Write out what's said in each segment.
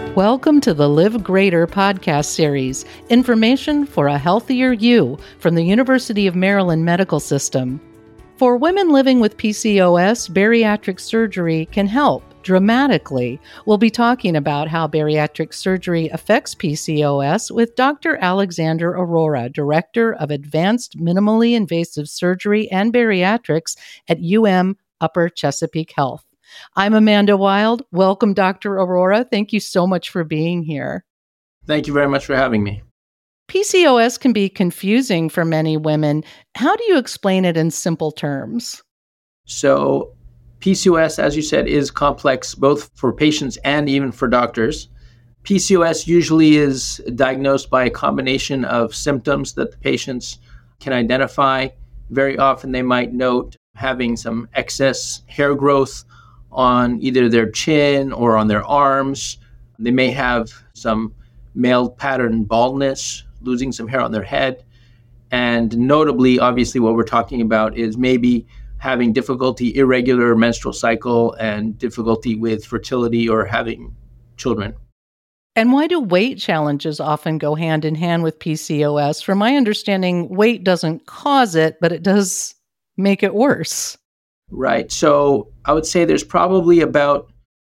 Welcome to the Live Greater podcast series, Information for a Healthier You from the University of Maryland Medical System. For women living with PCOS, bariatric surgery can help dramatically. We'll be talking about how bariatric surgery affects PCOS with Dr. Alexander Arora, Director of Advanced Minimally Invasive Surgery and Bariatrics at Upper Chesapeake Health. I'm Amanda Wild. Welcome, Dr. Arora. Thank you so much for being here. Thank you very much for having me. PCOS can be confusing for many women. How do you explain it in simple terms? So PCOS, as you said, is complex both for patients and even for doctors. PCOS usually is diagnosed by a combination of symptoms that the patients can identify. Very often they might note having some excess hair growth on either their chin or on their arms. They may have some male pattern baldness, losing some hair on their head. And notably, obviously, what we're talking about is maybe having difficulty, irregular menstrual cycle, and difficulty with fertility or having children. And why do weight challenges often go hand in hand with PCOS? From my understanding, weight doesn't cause it, but it does make it worse. Right. So I would say there's probably about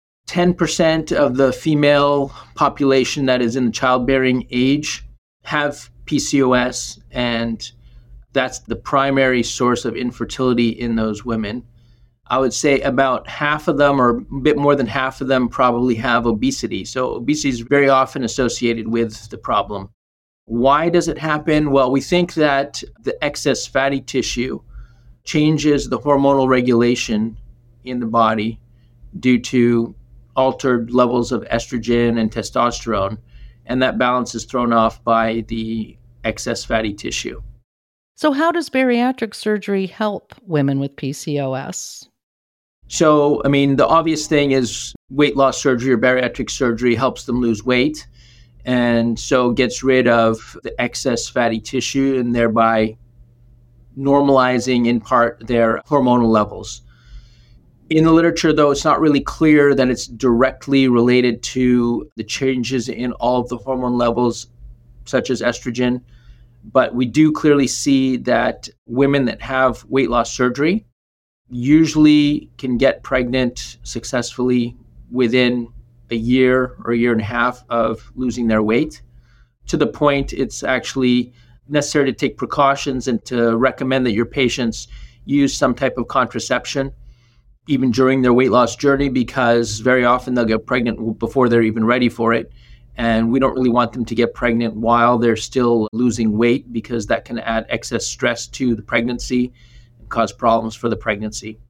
10% of the female population that is in the childbearing age have PCOS, and that's the primary source of infertility in those women. I would say about half of them, or a bit more than half of them, probably have obesity. So obesity is very often associated with the problem. Why does it happen? Well, we think that the excess fatty tissue changes the hormonal regulation in the body due to altered levels of estrogen and testosterone, and that balance is thrown off by the excess fatty tissue. So how does bariatric surgery help women with PCOS? So, the obvious thing is weight loss surgery or bariatric surgery helps them lose weight, and so gets rid of the excess fatty tissue and thereby normalizing in part their hormonal levels. In the literature, though, it's not really clear that it's directly related to the changes in all of the hormone levels, such as estrogen. But we do clearly see that women that have weight loss surgery usually can get pregnant successfully within a year or a year and a half of losing their weight, to the point it's actually necessary to take precautions and to recommend that your patients use some type of contraception even during their weight loss journey, because very often they'll get pregnant before they're even ready for it. And we don't really want them to get pregnant while they're still losing weight, because that can add excess stress to the pregnancy and cause problems for the pregnancy.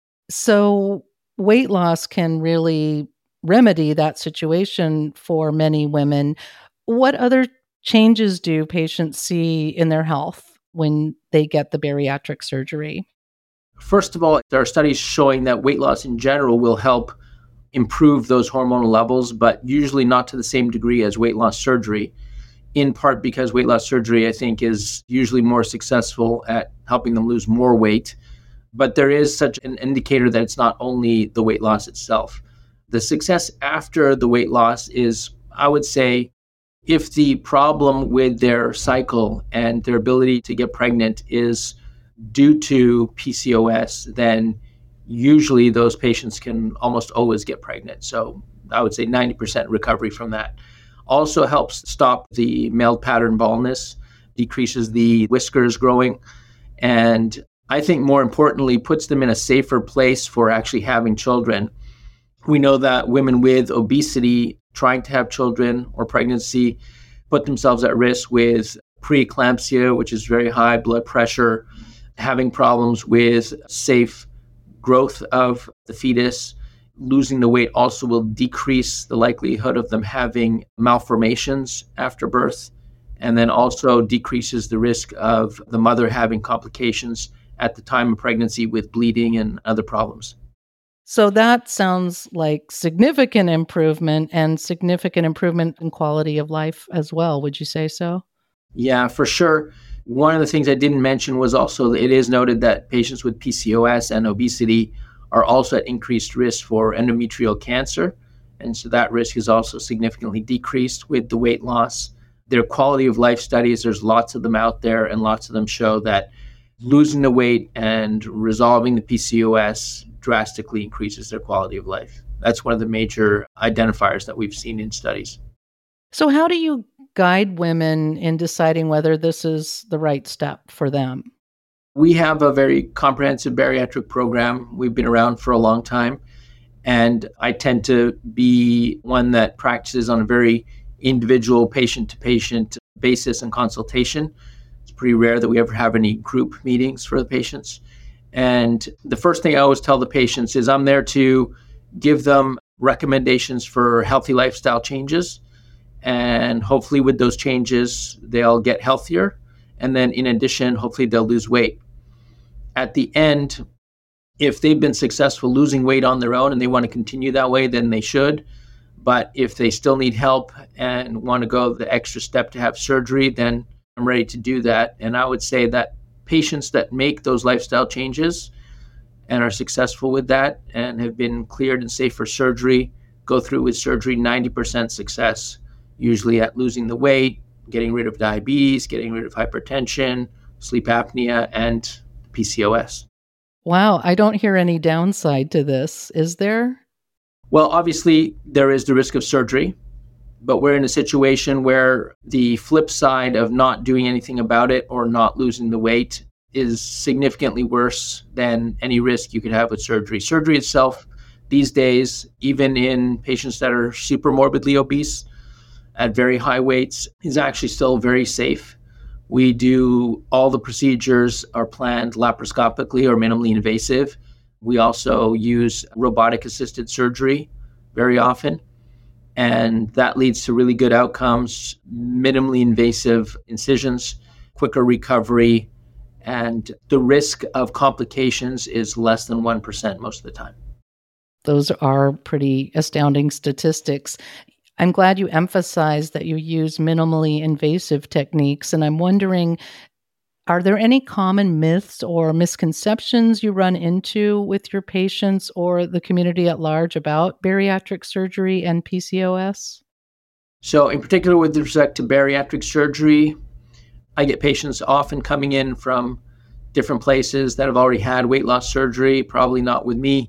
So weight loss can really remedy that situation for many women. What other changes do patients see in their health when they get the bariatric surgery? First of all, there are studies showing that weight loss in general will help improve those hormonal levels, but usually not to the same degree as weight loss surgery, in part because weight loss surgery, I think, is usually more successful at helping them lose more weight. But there is such an indicator that it's not only the weight loss itself. The success after the weight loss is, I would say, if the problem with their cycle and their ability to get pregnant is due to PCOS, then usually those patients can almost always get pregnant. So I would say 90% recovery from that. Also helps stop the male pattern baldness, decreases the whiskers growing, and I think more importantly, puts them in a safer place for actually having children. We know that women with obesity trying to have children or pregnancy put themselves at risk with preeclampsia, which is very high blood pressure, having problems with safe growth of the fetus. Losing the weight also will decrease the likelihood of them having malformations after birth, and then also decreases the risk of the mother having complications at the time of pregnancy with bleeding and other problems. So that sounds like significant improvement in quality of life as well. Would you say so? Yeah, for sure. One of the things I didn't mention was also that it is noted that patients with PCOS and obesity are also at increased risk for endometrial cancer And so that risk is also significantly decreased with the weight loss. Their quality of life studies, there's lots of them out there, and lots of them show that losing the weight and resolving the PCOS drastically increases their quality of life. That's one of the major identifiers that we've seen in studies. So how do you guide women in deciding whether this is the right step for them? We have a very comprehensive bariatric program. We've been around for a long time, and I tend to be one that practices on a very individual patient-to-patient basis and consultation. It's pretty rare that we ever have any group meetings for the patients. And the first thing I always tell the patients is I'm there to give them recommendations for healthy lifestyle changes. And hopefully with those changes, they'll get healthier. And then in addition, hopefully they'll lose weight. At the end, if they've been successful losing weight on their own and they want to continue that way, then they should. But if they still need help and want to go the extra step to have surgery, then I'm ready to do that. And I would say that patients that make those lifestyle changes and are successful with that and have been cleared and safe for surgery, go through with surgery, 90% success, usually at losing the weight, getting rid of diabetes, getting rid of hypertension, sleep apnea, and PCOS. Wow, I don't hear any downside to this. Is there? Well, obviously, there is the risk of surgery, but we're in a situation where the flip side of not doing anything about it or not losing the weight is significantly worse than any risk you could have with surgery. Surgery itself, these days, even in patients that are super morbidly obese at very high weights, is actually still very safe. We do all the procedures are planned laparoscopically or minimally invasive. We also use robotic-assisted surgery very often, and that leads to really good outcomes, minimally invasive incisions, quicker recovery, and the risk of complications is less than 1% most of the time. Those are pretty astounding statistics. I'm glad you emphasized that you use minimally invasive techniques, and I'm wondering, are there any common myths or misconceptions you run into with your patients or the community at large about bariatric surgery and PCOS? So in particular, with respect to bariatric surgery, I get patients often coming in from different places that have already had weight loss surgery, probably not with me,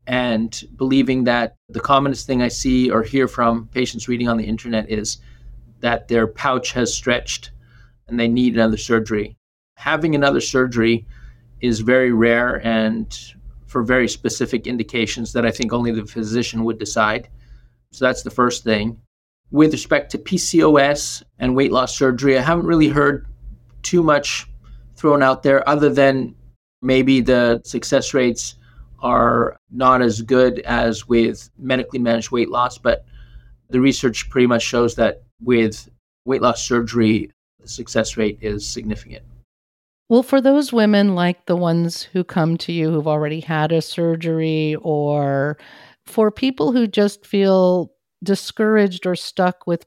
and believing that the commonest thing I see or hear from patients reading on the internet is that their pouch has stretched and they need another surgery. Having another surgery is very rare and for very specific indications that I think only the physician would decide. So that's the first thing. With respect to PCOS and weight loss surgery, I haven't really heard too much thrown out there other than maybe the success rates are not as good as with medically managed weight loss, but the research pretty much shows that with weight loss surgery, the success rate is significant. Well, for those women like the ones who come to you who've already had a surgery, or for people who just feel discouraged or stuck with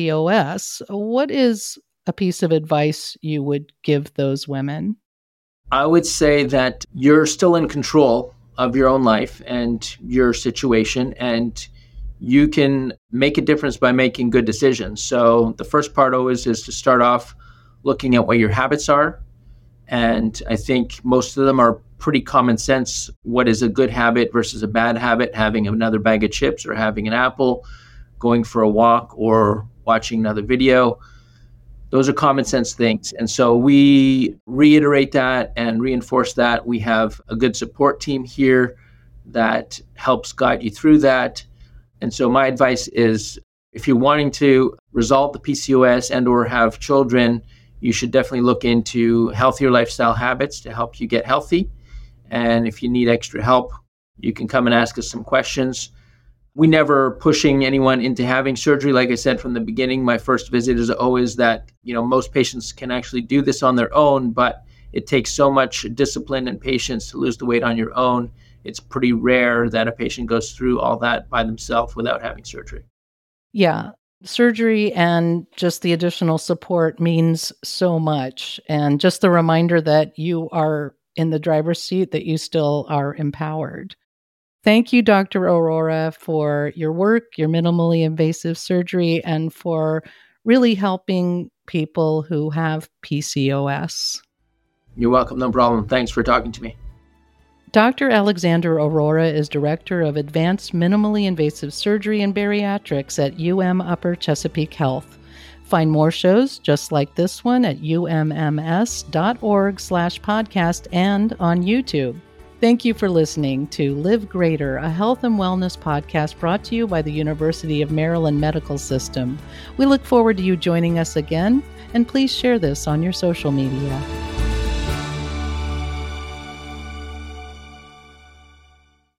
PCOS, what is a piece of advice you would give those women? I would say that you're still in control of your own life and your situation, and you can make a difference by making good decisions. So the first part always is to start off looking at what your habits are. And I think most of them are pretty common sense. What is a good habit versus a bad habit? Having another bag of chips or having an apple, going for a walk or watching another video. Those are common sense things. And so we reiterate that and reinforce that. We have a good support team here that helps guide you through that. And so my advice is if you're wanting to resolve the PCOS and or have children, you should definitely look into healthier lifestyle habits to help you get healthy. And if you need extra help, you can come and ask us some questions. We never pushing anyone into having surgery. Like I said from the beginning, my first visit is always that, most patients can actually do this on their own, but it takes so much discipline and patience to lose the weight on your own. It's pretty rare that a patient goes through all that by themselves without having surgery. Yeah. Surgery and just the additional support means so much. And just the reminder that you are in the driver's seat, that you still are empowered. Thank you, Dr. Aurora, for your work, your minimally invasive surgery, and for really helping people who have PCOS. You're welcome. No problem. Thanks for talking to me. Dr. Alexander Aurora is Director of Advanced Minimally Invasive Surgery and Bariatrics at Upper Chesapeake Health. Find more shows just like this one at umms.org/podcast and on YouTube. Thank you for listening to Live Greater, a health and wellness podcast brought to you by the University of Maryland Medical System. We look forward to you joining us again, and please share this on your social media.